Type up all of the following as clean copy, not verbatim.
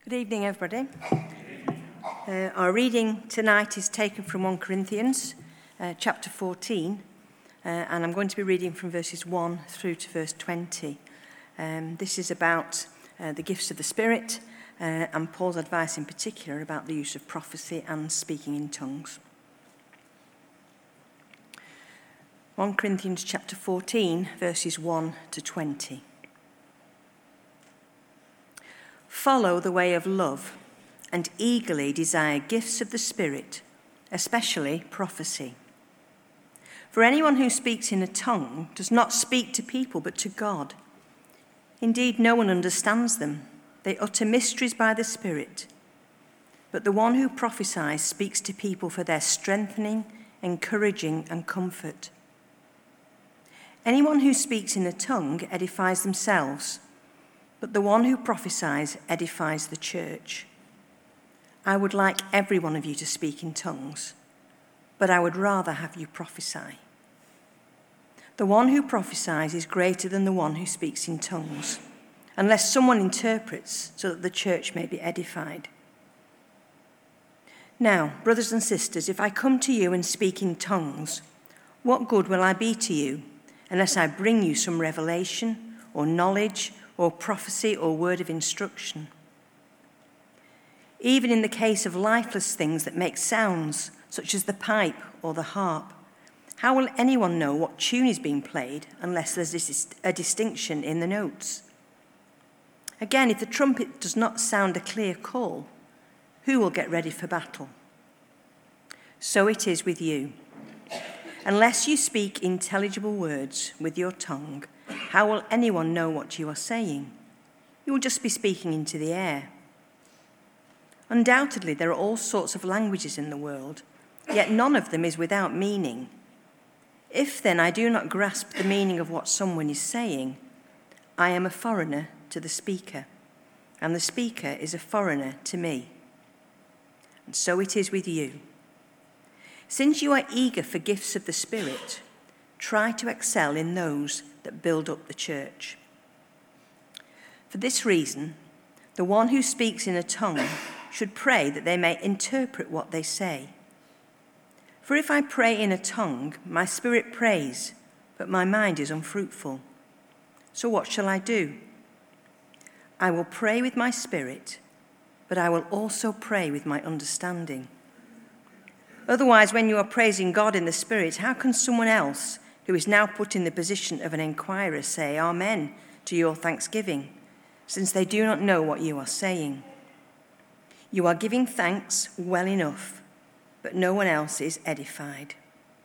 Good evening, everybody. Our reading tonight is taken from 1 Corinthians, chapter 14, and I'm going to be reading from verses 1 through to verse 20. This is about the gifts of the Spirit, and Paul's advice in particular about the use of prophecy and speaking in tongues. 1 Corinthians chapter 14, verses 1 to 20. Follow the way of love and eagerly desire gifts of the Spirit, especially prophecy. For anyone who speaks in a tongue does not speak to people but to God. Indeed, no one understands them. They utter mysteries by the Spirit. But the one who prophesies speaks to people for their strengthening, encouraging, and comfort. Anyone who speaks in a tongue edifies themselves, but the one who prophesies edifies the church. I would like every one of you to speak in tongues, but I would rather have you prophesy. The one who prophesies is greater than the one who speaks in tongues, unless someone interprets so that the church may be edified. Now, brothers and sisters, if I come to you and speak in tongues, what good will I be to you unless I bring you some revelation or knowledge or prophecy or word of instruction? Even in the case of lifeless things that make sounds, such as the pipe or the harp, how will anyone know what tune is being played unless there's a distinction in the notes? Again, if the trumpet does not sound a clear call, who will get ready for battle? So it is with you. Unless you speak intelligible words with your tongue, how will anyone know what you are saying? You will just be speaking into the air. Undoubtedly, there are all sorts of languages in the world, yet none of them is without meaning. If then I do not grasp the meaning of what someone is saying, I am a foreigner to the speaker, and the speaker is a foreigner to me. And so it is with you. Since you are eager for gifts of the Spirit, try to excel in those that build up the church. For this reason, the one who speaks in a tongue should pray that they may interpret what they say. For if I pray in a tongue, my spirit prays, but my mind is unfruitful. So what shall I do? I will pray with my spirit, but I will also pray with my understanding. Otherwise, when you are praising God in the Spirit, how can someone else, who is now put in the position of an inquirer, say Amen to your thanksgiving, since they do not know what you are saying? You are giving thanks well enough, but no one else is edified.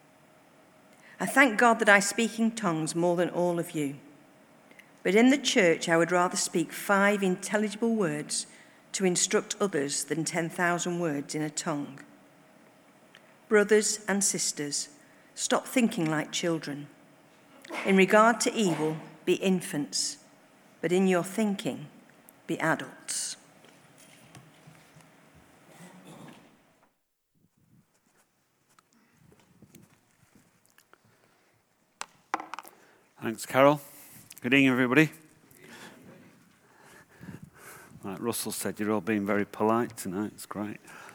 I thank God that I speak in tongues more than all of you. But in the church I would rather speak 5 intelligible words to instruct others than 10,000 words in a tongue. Brothers and sisters, stop thinking like children. In regard to evil, be infants, but in your thinking, be adults. Thanks, Carol. Good evening, everybody. Like Russell said, you're all being very polite tonight. It's great.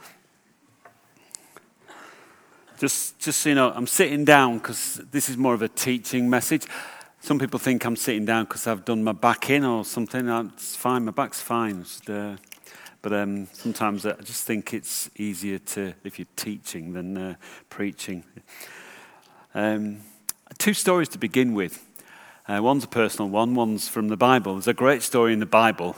Just so you know, I'm sitting down because this is more of a teaching message. Some people think I'm sitting down because I've done my back in or something. It's fine, my back's fine. But sometimes I just think it's easier if you're teaching than preaching. 2 stories to begin with. One's a personal one, one's from the Bible. There's a great story in the Bible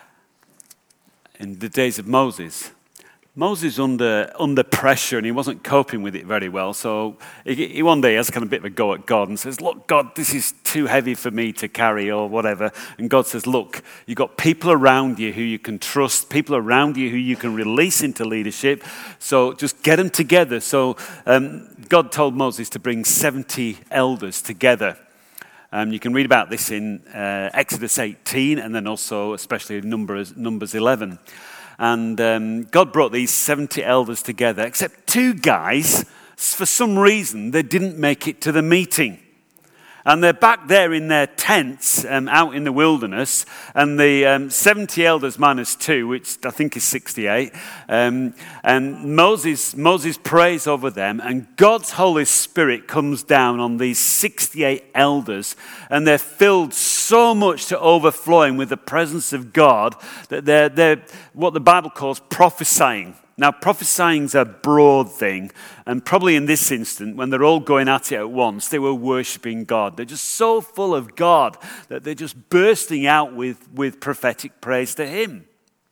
in the days of Moses. Moses under pressure, and he wasn't coping with it very well. So he one day has kind of a bit of a go at God and says, "Look, God, this is too heavy for me to carry," or whatever. And God says, "Look, you've got people around you who you can trust, people around you who you can release into leadership. So just get them together." So God told Moses to bring 70 elders together. You can read about this in Exodus 18, and then also especially Numbers 11. And God brought these 70 elders together, except 2 guys, for some reason, they didn't make it to the meeting. And they're back there in their tents out in the wilderness. And the 70 elders minus 2, which I think is 68. And Moses prays over them. And God's Holy Spirit comes down on these 68 elders. And they're filled so much to overflowing with the presence of God that they're what the Bible calls prophesying. Now, prophesying is a broad thing, and probably in this instant, when they're all going at it at once, they were worshipping God. They're just so full of God that they're just bursting out with prophetic praise to Him.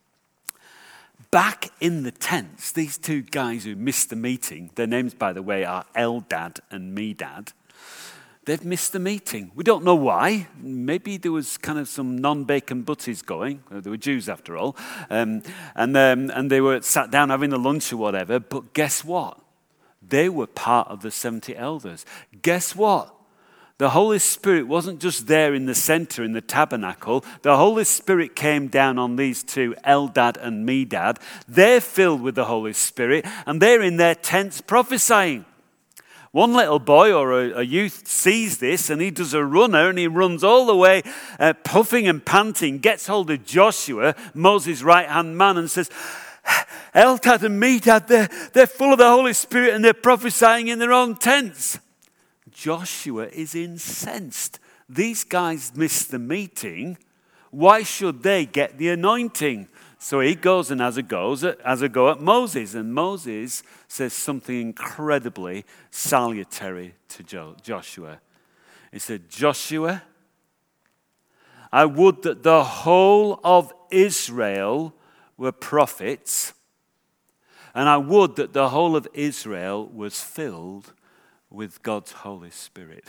Back in the tents, these two guys who missed the meeting, their names, by the way, are Eldad and Medad. They've missed the meeting. We don't know why. Maybe there was kind of some non-bacon butties going. They were Jews after all. And they were sat down having the lunch or whatever. But guess what? They were part of the 70 elders. Guess what? The Holy Spirit wasn't just there in the center in the tabernacle. The Holy Spirit came down on these two, Eldad and Medad. They're filled with the Holy Spirit and they're in their tents prophesying. One little boy or a youth sees this and he does a runner and he runs all the way puffing and panting, gets hold of Joshua, Moses' right-hand man, and says, Eldad and Medad, they're full of the Holy Spirit and they're prophesying in their own tents. Joshua is incensed. These guys missed the meeting. Why should they get the anointing? So he goes and has a go at Moses. And Moses says something incredibly salutary to Joshua. He said, Joshua, I would that the whole of Israel were prophets, and I would that the whole of Israel was filled with God's Holy Spirit.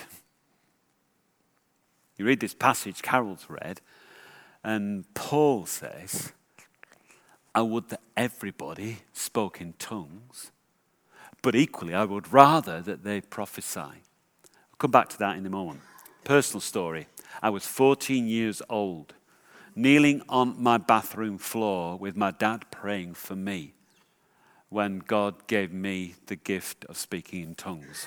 You read this passage Carol's read, and Paul says, I would that everybody spoke in tongues, but equally I would rather that they prophesy. I'll come back to that in a moment. Personal story. I was 14 years old, kneeling on my bathroom floor with my dad praying for me when God gave me the gift of speaking in tongues.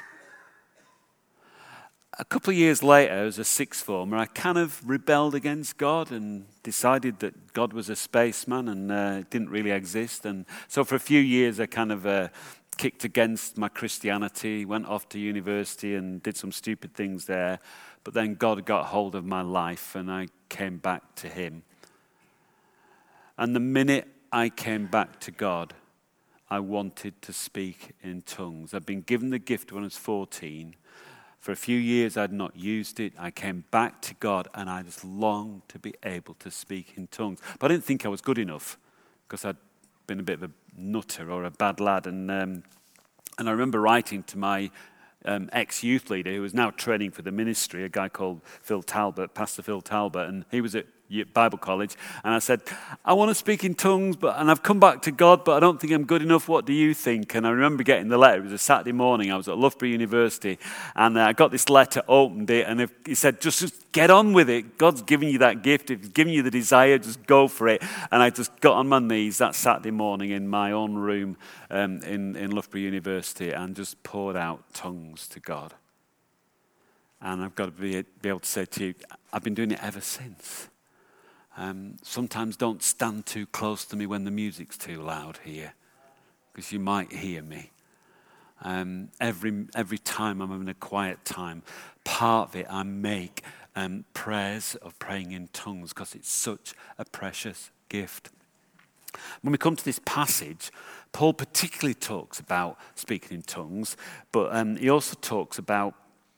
A couple of years later, as a sixth former, I kind of rebelled against God and decided that God was a spaceman and didn't really exist. And so for a few years, I kind of kicked against my Christianity, went off to university and did some stupid things there. But then God got hold of my life and I came back to Him. And the minute I came back to God, I wanted to speak in tongues. I'd been given the gift when I was 14. For a few years, I'd not used it. I came back to God, and I just longed to be able to speak in tongues. But I didn't think I was good enough, because I'd been a bit of a nutter or a bad lad. And I remember writing to my ex-youth leader, who was now training for the ministry, a guy called Phil Talbot, Pastor Phil Talbot, and he was at Bible college, and I said, I want to speak in tongues, and I've come back to God, but I don't think I'm good enough. What do you think? And I remember getting the letter. It was a Saturday morning. I was at Loughborough University, and I got this letter, opened it, and he said, just get on with it. God's given you that gift. If He's given you the desire, just go for it. And I just got on my knees that Saturday morning in my own room in Loughborough University and just poured out tongues to God. And I've got to be able to say to you, I've been doing it ever since. Sometimes don't stand too close to me when the music's too loud here, because you might hear me. Every time I'm having a quiet time, part of it I make prayers of praying in tongues, because it's such a precious gift. When we come to this passage, Paul particularly talks about speaking in tongues, but he also talks about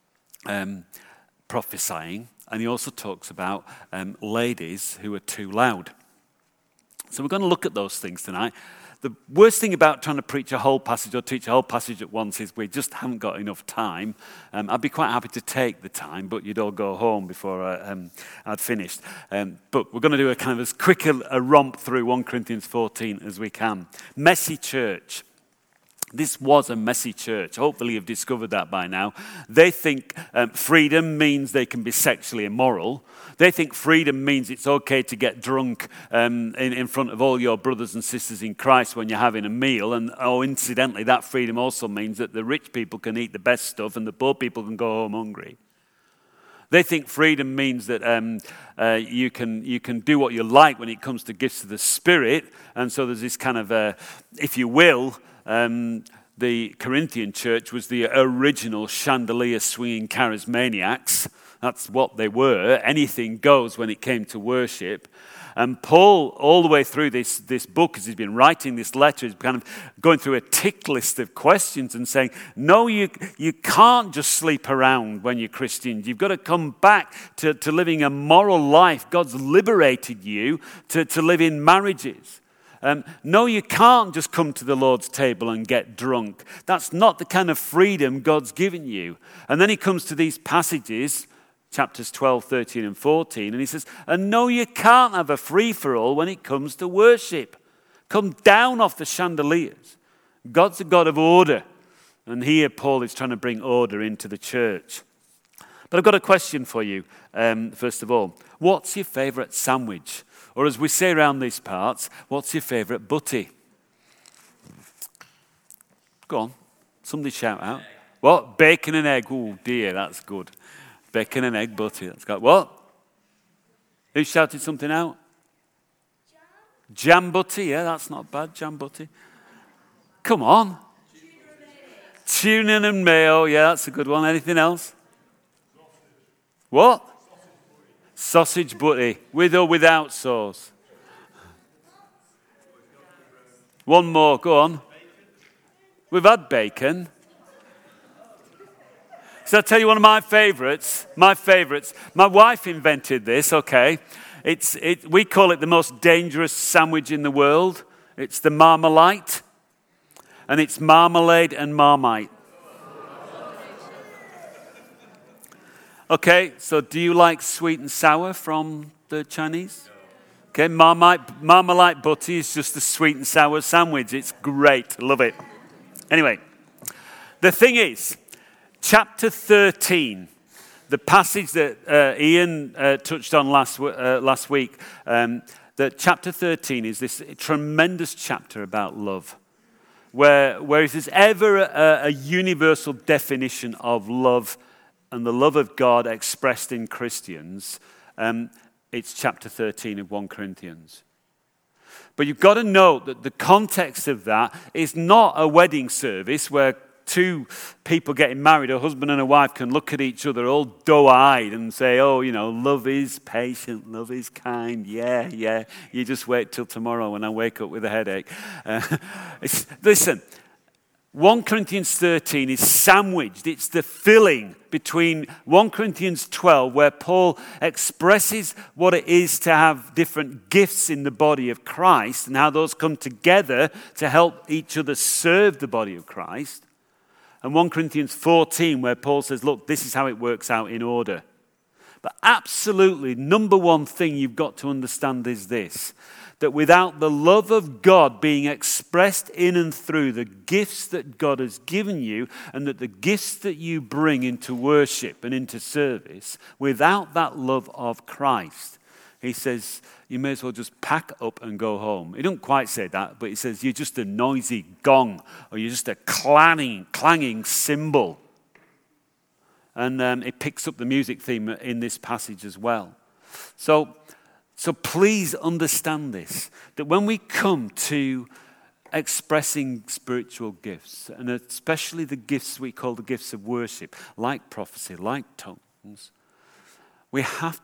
prophesying. And he also talks about ladies who are too loud. So we're going to look at those things tonight. The worst thing about trying to preach a whole passage or teach a whole passage at once is we just haven't got enough time. I'd be quite happy to take the time, but you'd all go home before I'd finished. But we're going to do a kind of as quick a romp through 1 Corinthians 14 as we can. Messy church. This was a messy church. Hopefully you've discovered that by now. They think freedom means they can be sexually immoral. They think freedom means it's okay to get drunk in front of all your brothers and sisters in Christ when you're having a meal. And incidentally, that freedom also means that the rich people can eat the best stuff and the poor people can go home hungry. They think freedom means that you can do what you like when it comes to gifts of the Spirit. And so there's this kind of, if you will, the Corinthian church was the original chandelier-swinging charismaniacs. That's what they were. Anything goes when it came to worship. And Paul, all the way through this book, as he's been writing this letter, is kind of going through a tick list of questions and saying, no, you can't just sleep around when you're Christians. You've got to come back to living a moral life. God's liberated you to live in marriages. No, you can't just come to the Lord's table and get drunk. That's not the kind of freedom God's given you. And then he comes to these passages, chapters 12, 13, and 14, and he says, and no, you can't have a free-for-all when it comes to worship. Come down off the chandeliers. God's a God of order. And here Paul is trying to bring order into the church. But I've got a question for you, first of all. What's your favourite sandwich? Or as we say around these parts, what's your favourite butty? Go on. Somebody shout out. What? Bacon and egg. Oh dear, that's good. Bacon and egg butty. That's got what? Who shouted something out? Jam butty. Yeah, that's not bad. Jam butty. Come on. Tuna and mayo. Yeah, that's a good one. Anything else? What? Sausage butty. With or without sauce? One more. Go on. We've had bacon. So I'll tell you one of my favourites. My wife invented this, okay. We call it the most dangerous sandwich in the world. It's the Marmite. And it's marmalade and Marmite. Okay, so do you like sweet and sour from the Chinese? Okay, Marmite butty is just a sweet and sour sandwich. It's great. Love it. Anyway, the thing is, chapter 13, the passage that Ian touched on last week, that chapter 13 is this tremendous chapter about love, where if there's ever a universal definition of love and the love of God expressed in Christians, it's chapter 13 of 1 Corinthians. But you've got to note that the context of that is not a wedding service where two people getting married, a husband and a wife, can look at each other all doe-eyed and say, oh, love is patient, love is kind, yeah, you just wait till tomorrow when I wake up with a headache. Listen, 1 Corinthians 13 is sandwiched. It's the filling between 1 Corinthians 12, where Paul expresses what it is to have different gifts in the body of Christ and how those come together to help each other serve the body of Christ. And 1 Corinthians 14, where Paul says, look, this is how it works out in order. But absolutely, number one thing you've got to understand is this, that without the love of God being expressed in and through the gifts that God has given you, and that the gifts that you bring into worship and into service, without that love of Christ, he says, you may as well just pack up and go home. He doesn't quite say that, but he says, you're just a noisy gong, or you're just a clanging cymbal. And it picks up the music theme in this passage as well. So please understand this, that when we come to expressing spiritual gifts, and especially the gifts we call the gifts of worship, like prophecy, like tongues, we have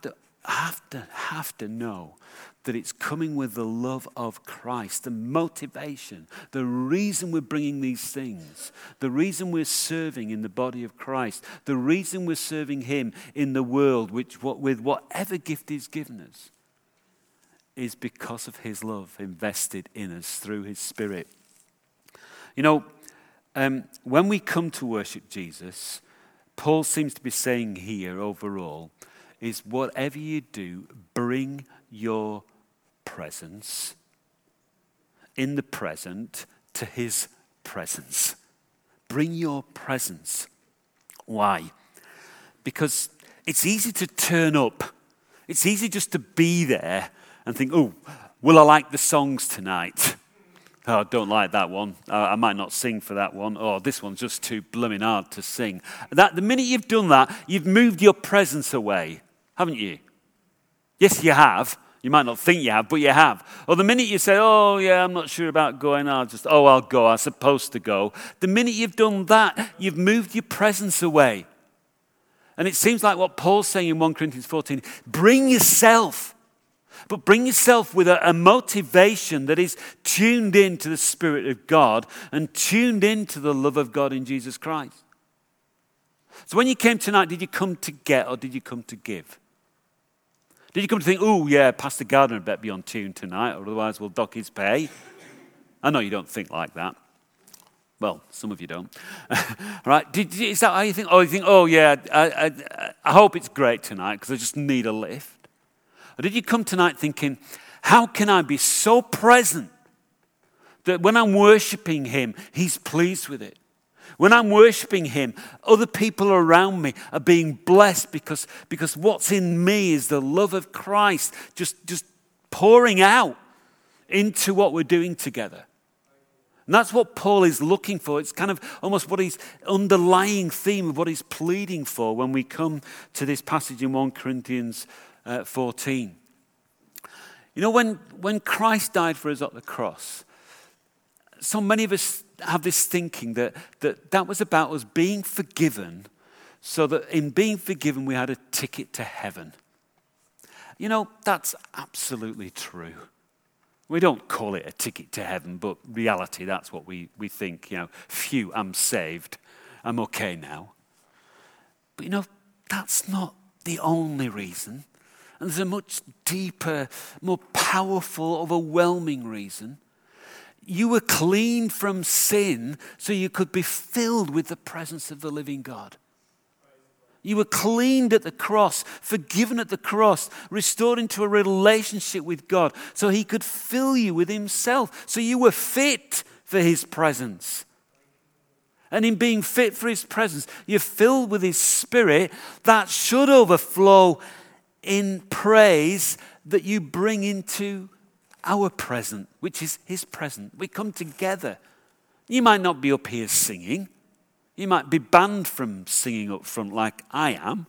to know that it's coming with the love of Christ, the motivation, the reason we're bringing these things, the reason we're serving in the body of Christ, the reason we're serving him in the world, with whatever gift he's given us, is because of his love invested in us through his Spirit. When we come to worship Jesus, Paul seems to be saying here overall, is whatever you do, bring your presence in the present to his presence. Bring your presence. Why? Because it's easy to turn up. It's easy just to be there and think, oh, will I like the songs tonight? Oh, I don't like that one. I might not sing for that one. Oh, this one's just too blooming hard to sing. The minute you've done that, you've moved your presence away, haven't you? Yes, you have. You might not think you have, but you have. Or the minute you say, oh, yeah, I'm not sure about going, I'll go, I'm supposed to go. The minute you've done that, you've moved your presence away. And it seems like what Paul's saying in 1 Corinthians 14, bring yourself. But bring yourself with a motivation that is tuned in to the Spirit of God and tuned into the love of God in Jesus Christ. So when you came tonight, did you come to get or did you come to give? Did you come to think, oh yeah, Pastor Gardner better be on tune tonight or otherwise we'll dock his pay? I know you don't think like that. Well, some of you don't. Right? Is that how you think? Oh, you think, oh yeah, I hope it's great tonight because I just need a lift. Or did you come tonight thinking, how can I be so present that when I'm worshiping him, he's pleased with it? When I'm worshiping him, other people around me are being blessed because what's in me is the love of Christ just pouring out into what we're doing together. And that's what Paul is looking for. It's kind of almost what his underlying theme of what he's pleading for when we come to this passage in 1 Corinthians 14. You know, when Christ died for us at the cross, so many of us have this thinking that was about us being forgiven, so that in being forgiven we had a ticket to heaven. You know, that's absolutely true. We don't call it a ticket to heaven, but reality, that's what we think. You know, phew, I'm saved. I'm okay now. But you know, that's not the only reason. And there's a much deeper, more powerful, overwhelming reason. You were cleaned from sin so you could be filled with the presence of the living God. You were cleaned at the cross, forgiven at the cross, restored into a relationship with God so he could fill you with himself. So you were fit for his presence. And in being fit for his presence, you're filled with his Spirit that should overflow in praise that you bring into our present, which is his present. We come together. You might not be up here singing. You might be banned from singing up front like I am.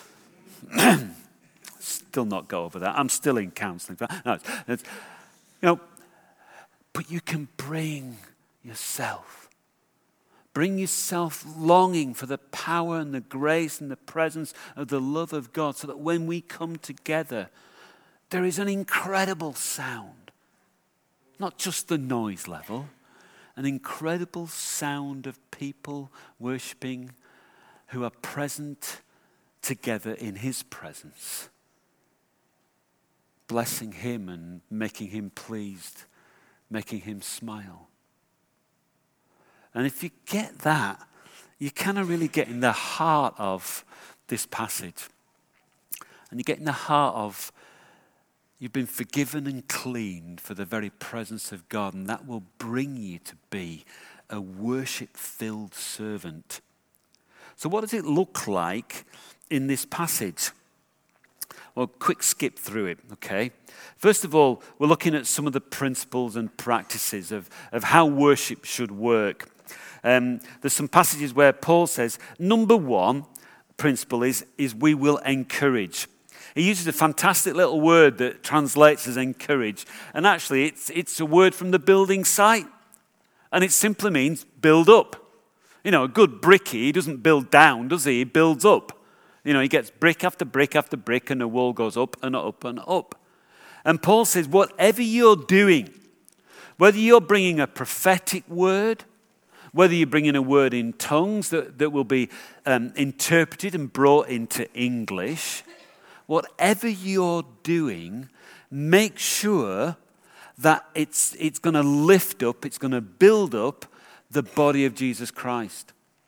Still not go over that. I'm still in counseling. No, you know, but you can bring yourself. Bring yourself longing for the power and the grace and the presence of the love of God so that when we come together, there is an incredible sound. Not just the noise level, an incredible sound of people worshiping who are present together in his presence, blessing him and making him pleased, making him smile. And if you get that, you kind of really get in the heart of this passage. And you get in the heart of you've been forgiven and cleaned for the very presence of God, and that will bring you to be a worship-filled servant. So what does it look like in this passage? Well, quick skip through it, okay? First of all, we're looking at some of the principles and practices of how worship should work. There's some passages where Paul says, number one principle is we will encourage. He uses a fantastic little word that translates as encourage. And actually, it's a word from the building site. And it simply means build up. You know, a good brickie, he doesn't build down, does he? He builds up. You know, he gets brick after brick after brick, and the wall goes up and up and up. And Paul says, whatever you're doing, whether you're bringing a prophetic word, whether you're bringing a word in tongues that will be interpreted and brought into English, whatever you're doing, make sure that it's going to lift up, it's going to build up the body of Jesus Christ.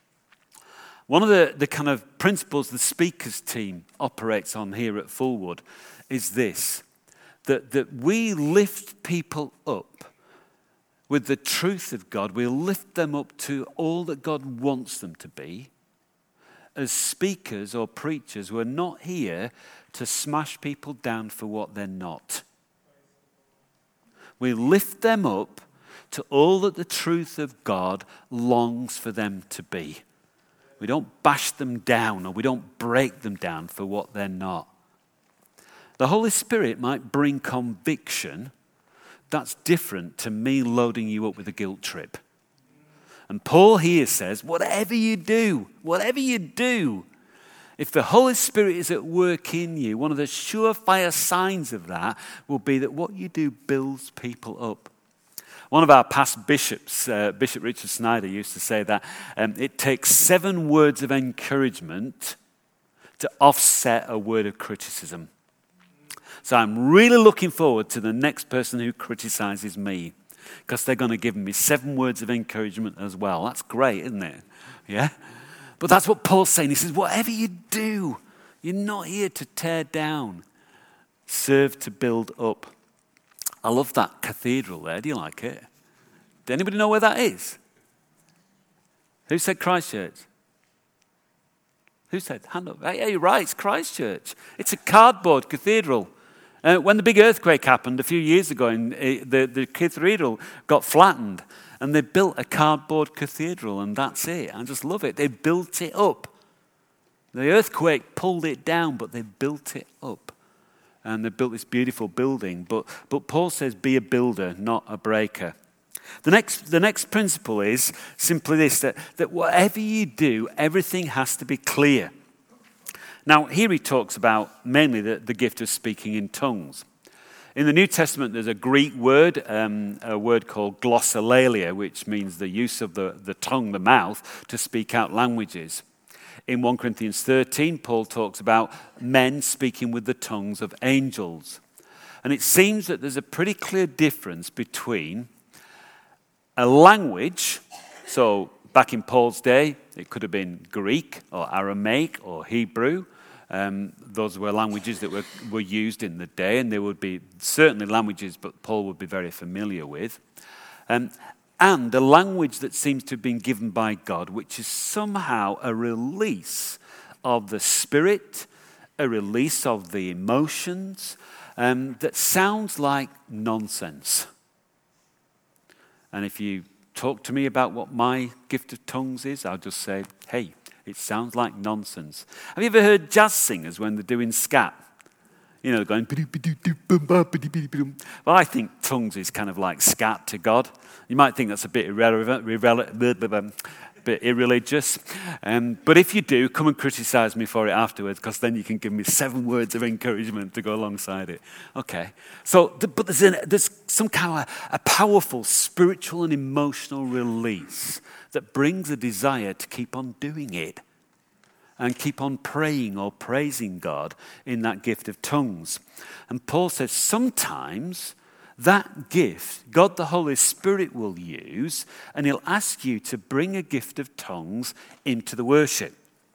One of the kind of principles the speakers team operates on here at Fullwood is this, that we lift people up with the truth of God. We'll lift them up to all that God wants them to be. As speakers or preachers, we're not here to smash people down for what they're not. We lift them up to all that the truth of God longs for them to be. We don't bash them down or we don't break them down for what they're not. The Holy Spirit might bring conviction that's different to me loading you up with a guilt trip. And Paul here says, whatever you do, if the Holy Spirit is at work in you, one of the surefire signs of that will be that what you do builds people up. One of our past bishops, Bishop Richard Snyder, used to say that it takes 7 words of encouragement to offset a word of criticism. So I'm really looking forward to the next person who criticizes me, because they're going to give me 7 words of encouragement as well. That's great, isn't it? Yeah? But that's what Paul's saying. He says, whatever you do, you're not here to tear down. Serve to build up. I love that cathedral there. Do you like it? Does anybody know where that is? Who said Christchurch? Who said? Hand up. Hey, you're right. It's Christchurch. It's a cardboard cathedral. When the big earthquake happened a few years ago, the cathedral got flattened, and they built a cardboard cathedral, and that's it. I just love it. They built it up. The earthquake pulled it down, but they built it up. And they built this beautiful building. But Paul says, be a builder, not a breaker. The next principle is simply this, that whatever you do, everything has to be clear. Now, here he talks about mainly the gift of speaking in tongues. In the New Testament, there's a Greek word, a word called glossolalia, which means the use of the tongue, the mouth, to speak out languages. In 1 Corinthians 13, Paul talks about men speaking with the tongues of angels. And it seems that there's a pretty clear difference between a language, so back in Paul's day, it could have been Greek or Aramaic or Hebrew. Those were languages that were used in the day, and they would be certainly languages that Paul would be very familiar with. And a language that seems to have been given by God, which is somehow a release of the spirit, a release of the emotions, that sounds like nonsense. And if you talk to me about what my gift of tongues is, I'll just say, hey, it sounds like nonsense. Have you ever heard jazz singers when they're doing scat? You know, they're going... Well, I think tongues is kind of like scat to God. You might think that's a bit bit irreligious. But if you do, come and criticize me for it afterwards, because then you can give me 7 words of encouragement to go alongside it. Okay. But there's some kind of a powerful spiritual and emotional release that brings a desire to keep on doing it and keep on praying or praising God in that gift of tongues. And Paul says sometimes that gift, God the Holy Spirit will use, and he'll ask you to bring a gift of tongues into the worship.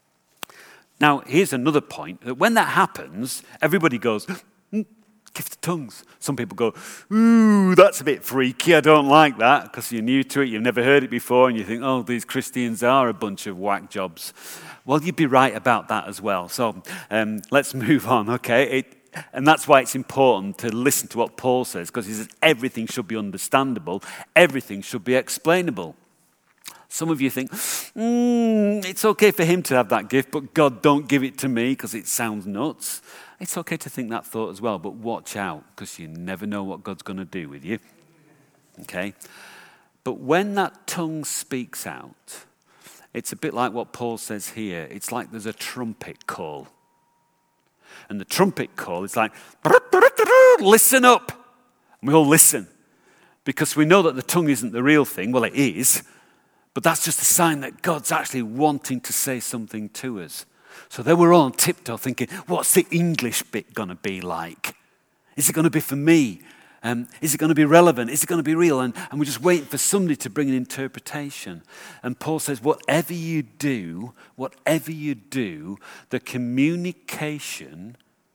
Now, here's another point, that when that happens, everybody goes, gift of tongues. Some people go, ooh, that's a bit freaky, I don't like that, because you're new to it, you've never heard it before, and you think, oh, these Christians are a bunch of whack jobs. Well, you'd be right about that as well. So let's move on, okay? And that's why it's important to listen to what Paul says, because he says everything should be understandable, everything should be explainable. Some of you think, it's okay for him to have that gift, but God, don't give it to me because it sounds nuts. It's okay to think that thought as well, but watch out, because you never know what God's going to do with you. Okay? But when that tongue speaks out, it's a bit like what Paul says here. It's like there's a trumpet call. And the trumpet call is like, listen up. And we all listen. Because we know that the tongue isn't the real thing. Well, it is. But that's just a sign that God's actually wanting to say something to us. So then we're all on tiptoe thinking, what's the English bit going to be like? Is it going to be for me? Is it going to be relevant? Is it going to be real? And we're just waiting for somebody to bring an interpretation. And Paul says, whatever you do, the communication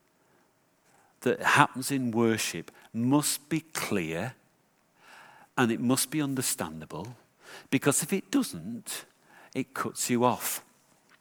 that happens in worship must be clear and it must be understandable, because if it doesn't, it cuts you off.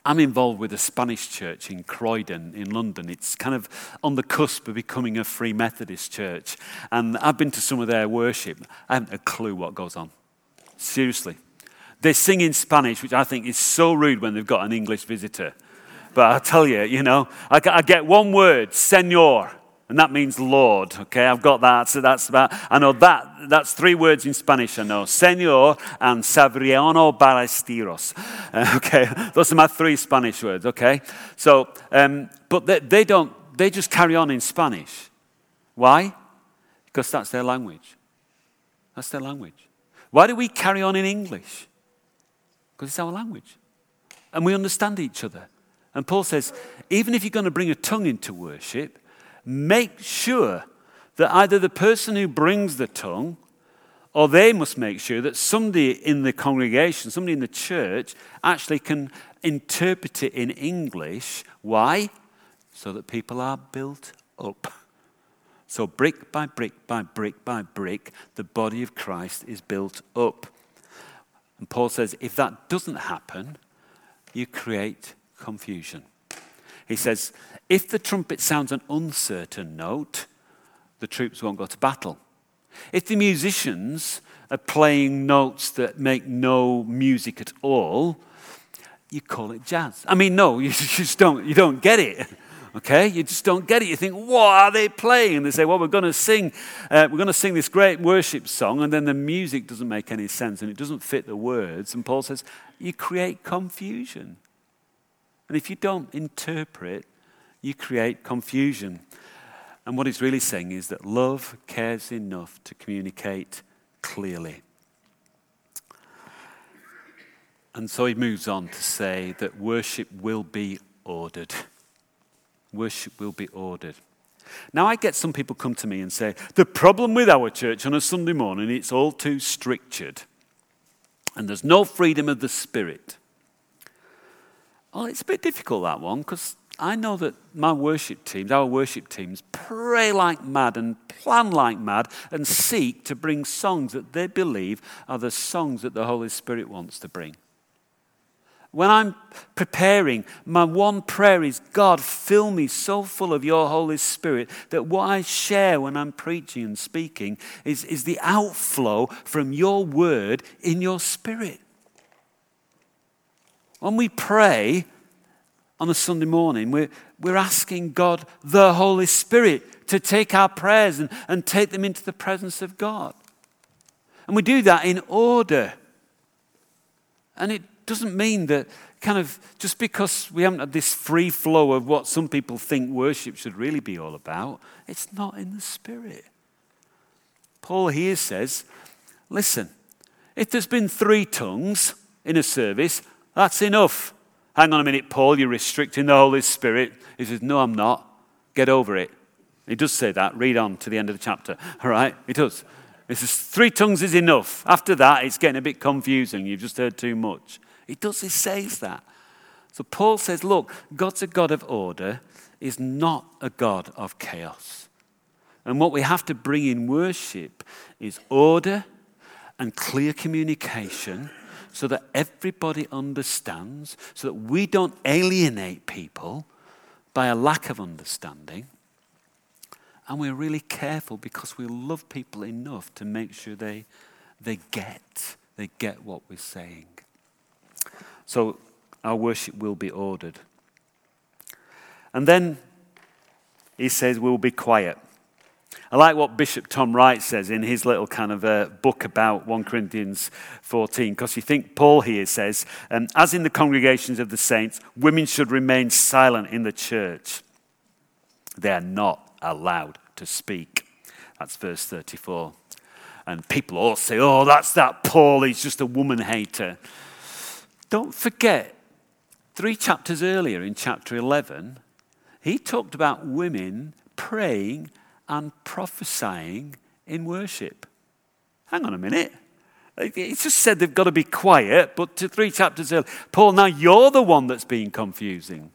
I'm involved with a Spanish church in Croydon in London. It's kind of on the cusp of becoming a Free Methodist church. And I've been to some of their worship. I haven't a clue what goes on. Seriously. They sing in Spanish, which I think is so rude when they've got an English visitor. But I'll tell you, I get one word, Señor, and that means Lord. Okay, I've got that. So I know that's 3 words in Spanish. I know Señor and Sabriano Ballesteros. Okay, those are my 3 Spanish words. Okay, so but they just carry on in Spanish. Why? Because that's their language. That's their language. Why do we carry on in English? Because it's our language. And we understand each other. And Paul says, even if you're going to bring a tongue into worship, make sure that either the person who brings the tongue, or they must make sure that somebody in the congregation, somebody in the church, actually can interpret it in English. Why? So that people are built up. So brick by brick by brick by brick, the body of Christ is built up. And Paul says, if that doesn't happen, you create confusion. He says, if the trumpet sounds an uncertain note, the troops won't go to battle. If the musicians are playing notes that make no music at all, you call it jazz. I mean, no, you don't get it. Okay, you just don't get it. You think, what are they playing? And they say, well, we're going to sing this great worship song, and then the music doesn't make any sense and it doesn't fit the words. And Paul says, you create confusion. And if you don't interpret, you create confusion. And what he's really saying is that love cares enough to communicate clearly. And so he moves on to say that worship will be ordered. Worship will be ordered. Now I get some people come to me and say, the problem with our church on a Sunday morning, it's all too strictured. And there's no freedom of the spirit. Well, it's a bit difficult, that one, because I know that our worship teams, pray like mad and plan like mad and seek to bring songs that they believe are the songs that the Holy Spirit wants to bring. When I'm preparing, my one prayer is, God, fill me so full of your Holy Spirit that what I share when I'm preaching and speaking is the outflow from your word in your spirit. When we pray on a Sunday morning, we're asking God, the Holy Spirit, to take our prayers and take them into the presence of God. And we do that in order. And it doesn't mean that kind of just because we haven't had this free flow of what some people think worship should really be all about, it's not in the Spirit. Paul here says, listen, if there's been 3 tongues in a service, that's enough. Hang on a minute, Paul, you're restricting the Holy Spirit. He says, no, I'm not. Get over it. He does say that. Read on to the end of the chapter. All right? He does. He says, 3 tongues is enough. After that, it's getting a bit confusing. You've just heard too much. He says that. So Paul says, look, God's a God of order. He's not a God of chaos. And what we have to bring in worship is order and clear communication so that everybody understands, so that we don't alienate people by a lack of understanding. And we're really careful because we love people enough to make sure they get what we're saying. So our worship will be ordered. And then he says we'll be quiet. I like what Bishop Tom Wright says in his little kind of book about 1 Corinthians 14, because you think Paul here says, as in the congregations of the saints, women should remain silent in the church. They are not allowed to speak. That's verse 34. And people all say, oh, that's that Paul, he's just a woman hater. Don't forget, 3 chapters earlier in chapter 11, he talked about women praying and prophesying in worship. Hang on a minute. He just said they've got to be quiet, but 3 chapters earlier, Paul, now you're the one that's being confusing.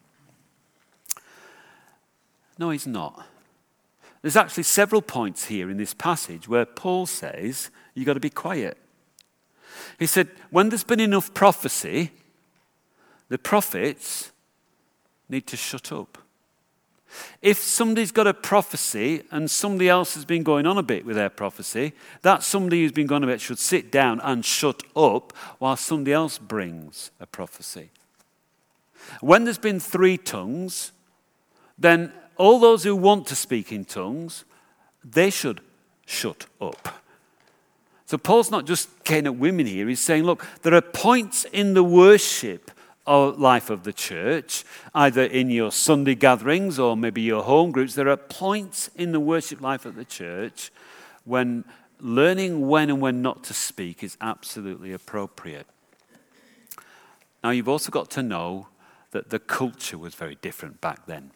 No, he's not. There's actually several points here in this passage where Paul says you've got to be quiet. He said, when there's been enough prophecy, The prophets need to shut up. If somebody's got a prophecy and somebody else has been going on a bit with their prophecy, that somebody who's been going on a bit should sit down and shut up while somebody else brings a prophecy. When there's been 3 tongues, then all those who want to speak in tongues, they should shut up. So Paul's not just getting at women here. He's saying, look, there are points in the worship life of the church, either in your Sunday gatherings or maybe your home groups. There are points in the worship life of the church when learning when and when not to speak is absolutely appropriate. Now, you've also got to know that the culture was very different back then.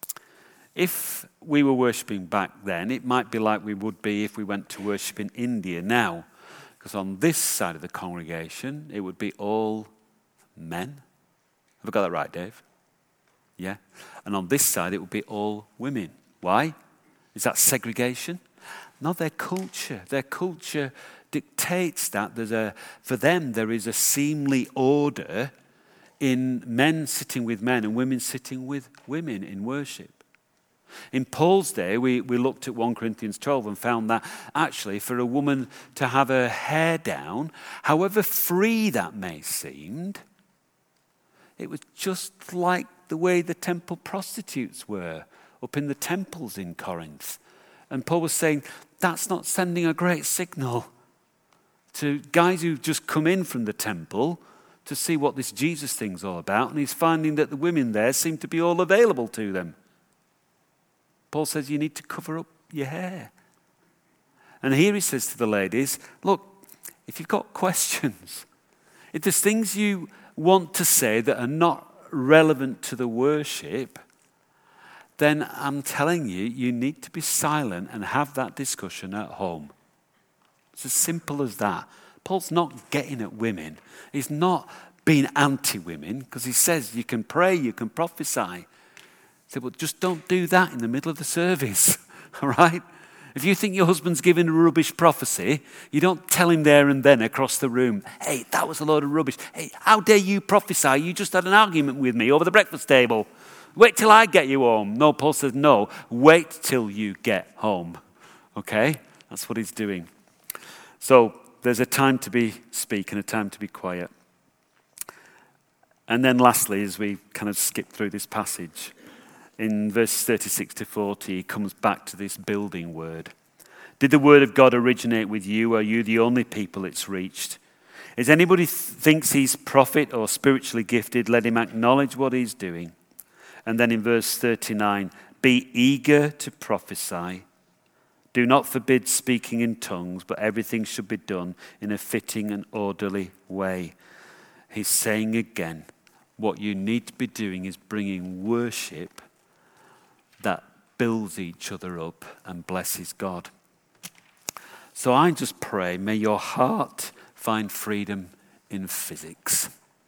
If we were worshipping back then, it might be like we would be if we went to worship in India now. Because on this side of the congregation, it would be all men. Have I got that right, Dave? Yeah? And on this side, it would be all women. Why? Is that segregation? No, their culture. Their culture dictates that for them there is a seemly order in men sitting with men and women sitting with women in worship. In Paul's day, we looked at 1 Corinthians 12 and found that actually for a woman to have her hair down, however free that may seem, it was just like the way the temple prostitutes were up in the temples in Corinth. And Paul was saying, that's not sending a great signal to guys who've just come in from the temple to see what this Jesus thing's all about. And he's finding that the women there seem to be all available to them. Paul says you need to cover up your hair. And here he says to the ladies, look, if you've got questions, if there's things you want to say that are not relevant to the worship, then I'm telling you, you need to be silent and have that discussion at home. It's as simple as that. Paul's not getting at women. He's not being anti-women because he says you can pray, you can prophesy. He said, well, just don't do that in the middle of the service, all right? If you think your husband's giving a rubbish prophecy, you don't tell him there and then across the room, hey, that was a load of rubbish. Hey, how dare you prophesy? You just had an argument with me over the breakfast table. Wait till I get you home. No, Paul says, no, wait till you get home. Okay? That's what he's doing. So there's a time to speak and a time to be quiet. And then lastly, as we kind of skip through this passage, in verses 36 to 40, he comes back to this building word. Did the word of God originate with you? Are you the only people it's reached? Is anybody thinks he's prophet or spiritually gifted, let him acknowledge what he's doing. And then in verse 39, be eager to prophesy. Do not forbid speaking in tongues, but everything should be done in a fitting and orderly way. He's saying again, what you need to be doing is bringing worship that builds each other up and blesses God. So I just pray, may your heart find freedom in physics.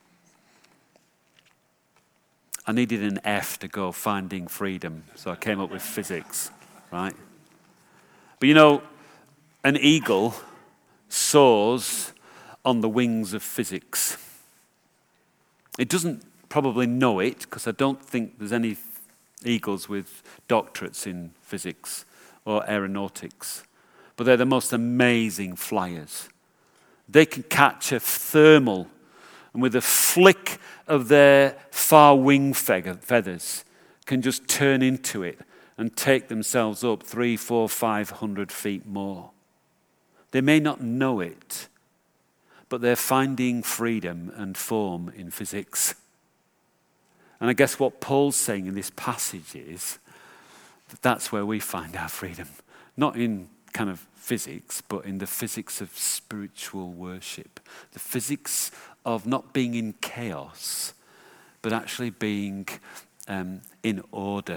I needed an F to go finding freedom, so I came up with physics, right? But you know, an eagle soars on the wings of physics. It doesn't probably know it, because I don't think there's any eagles with doctorates in physics or aeronautics. But they're the most amazing flyers. They can catch a thermal, and with a flick of their far wing feathers, can just turn into it and take themselves up 300, 400, 500 feet more. They may not know it, but they're finding freedom and form in physics. And I guess what Paul's saying in this passage is that that's where we find our freedom. Not in kind of physics, but in the physics of spiritual worship. The physics of not being in chaos, but actually being in order.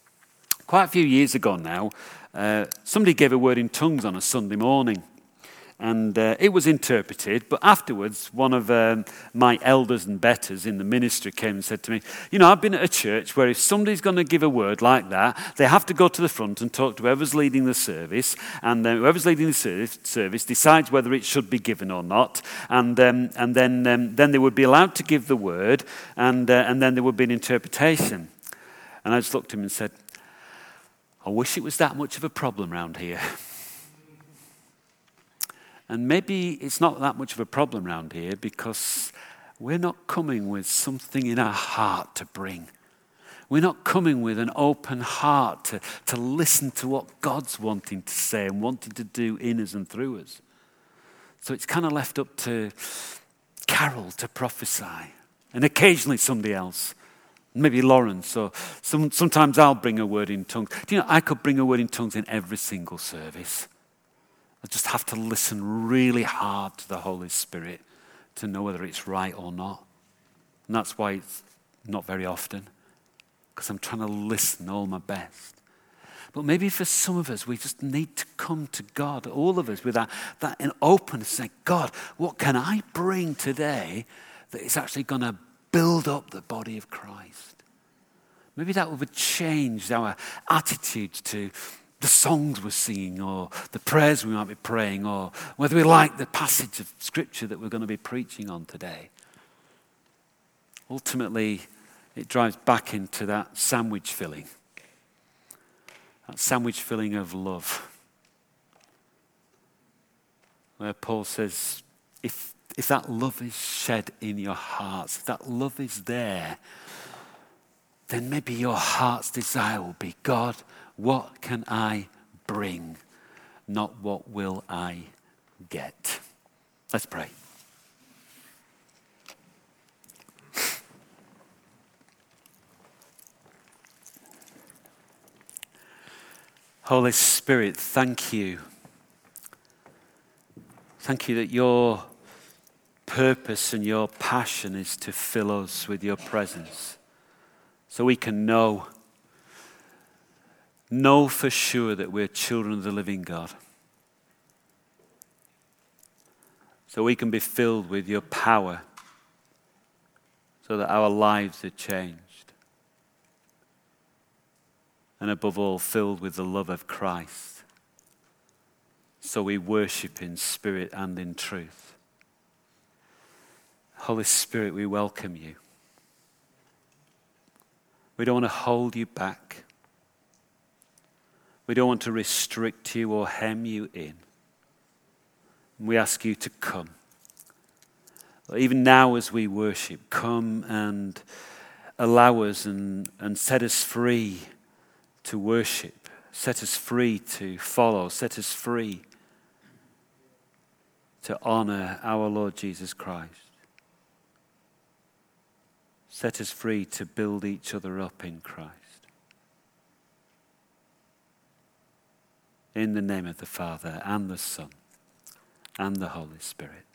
Quite a few years ago now, somebody gave a word in tongues on a Sunday morning. And it was interpreted, but afterwards, one of my elders and betters in the ministry came and said to me, I've been at a church where if somebody's going to give a word like that, they have to go to the front and talk to whoever's leading the service, and whoever's leading the service decides whether it should be given or not, and then they would be allowed to give the word, and then there would be an interpretation. And I just looked at him and said, I wish it was that much of a problem around here. And maybe it's not that much of a problem around here because we're not coming with something in our heart to bring. We're not coming with an open heart to listen to what God's wanting to say and wanting to do in us and through us. So it's kind of left up to Carol to prophesy, and occasionally somebody else. Maybe Lauren. So sometimes I'll bring a word in tongues. I could bring a word in tongues in every single service. I just have to listen really hard to the Holy Spirit to know whether it's right or not. And that's why it's not very often, because I'm trying to listen all my best. But maybe for some of us, we just need to come to God, all of us, with that in openness, and say, God, what can I bring today that is actually going to build up the body of Christ? Maybe that would change our attitudes to the songs we're singing, or the prayers we might be praying, or whether we like the passage of Scripture that we're going to be preaching on today. Ultimately, it drives back into that sandwich filling of love, where Paul says, if that love is shed in your hearts, if that love is there, then maybe your heart's desire will be, God, what can I bring? Not what will I get? Let's pray. Holy Spirit, thank you. Thank you that your purpose and your passion is to fill us with your presence, so we can know for sure that we're children of the living God. So we can be filled with your power, so that our lives are changed. And above all, filled with the love of Christ, so we worship in spirit and in truth. Holy Spirit, we welcome you. We don't want to hold you back. We don't want to restrict you or hem you in. We ask you to come. Even now as we worship, come and allow us and set us free to worship. Set us free to follow. Set us free to honor our Lord Jesus Christ. Set us free to build each other up in Christ. In the name of the Father and the Son and the Holy Spirit.